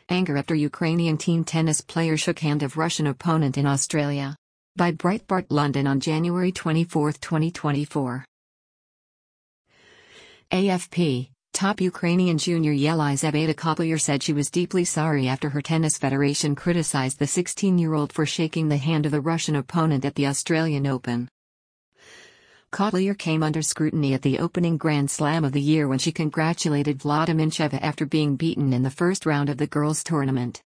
Anger after Ukrainian team tennis player shook hand of Russian opponent in Australia. By Breitbart London on January 24, 2024. AFP. Top Ukrainian junior Yelizaveta Kotlyar said she was deeply sorry after her tennis federation criticized the 16-year-old for shaking the hand of a Russian opponent at the Australian Open. Kotlyar came under scrutiny at the opening Grand Slam of the year when she congratulated Vlada Mincheva after being beaten in the first round of the girls' tournament.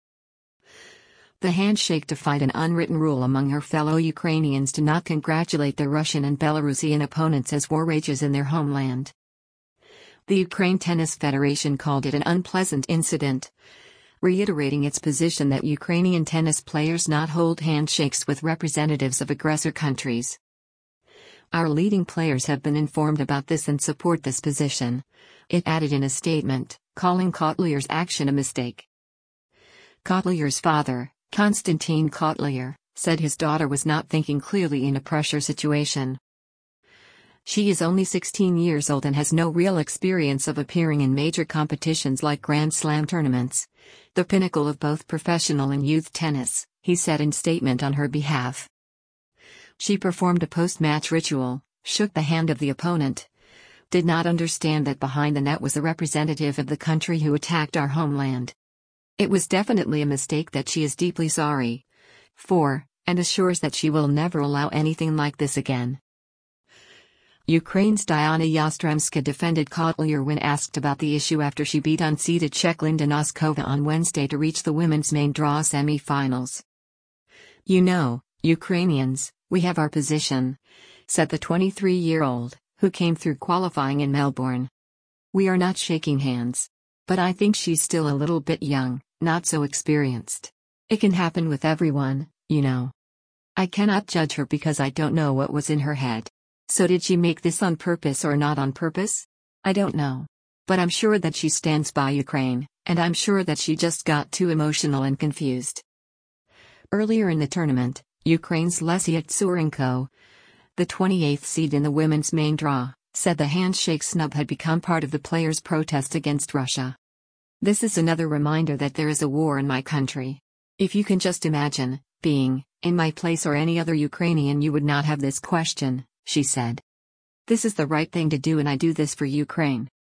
The handshake defied an unwritten rule among her fellow Ukrainians to not congratulate their Russian and Belarusian opponents as war rages in their homeland. The Ukraine Tennis Federation called it an unpleasant incident, reiterating its position that Ukrainian tennis players not hold handshakes with representatives of aggressor countries. Our leading players have been informed about this and support this position, it added in a statement, calling Kotlyar's action a mistake. Kotlyar's father, Konstantin Kotlyar, said his daughter was not thinking clearly in a pressure situation. She is only 16 years old and has no real experience of appearing in major competitions like Grand Slam tournaments, the pinnacle of both professional and youth tennis, he said in statement on her behalf. She performed a post-match ritual, shook the hand of the opponent, did not understand that behind the net was a representative of the country who attacked our homeland. It was definitely a mistake that she is deeply sorry for, and assures that she will never allow anything like this again. Ukraine's Diana Yastremska defended Kotlyar when asked about the issue after she beat unseeded Czech Linda Noskova on Wednesday to reach the women's main draw semi-finals. "You know, Ukrainians, we have our position," said the 23-year-old, who came through qualifying in Melbourne. "We are not shaking hands. But I think she's still a little bit young, not so experienced. It can happen with everyone, you know. I cannot judge her because I don't know what was in her head. So did she make this on purpose or not on purpose? I don't know. But I'm sure that she stands by Ukraine, and I'm sure that she just got too emotional and confused." Earlier in the tournament, Ukraine's Lesia Tsurenko, the 28th seed in the women's main draw, said the handshake snub had become part of the players' protest against Russia. "This is another reminder that there is a war in my country. If you can just imagine being in my place or any other Ukrainian, you would not have this question," she said. "This is the right thing to do and I do this for Ukraine."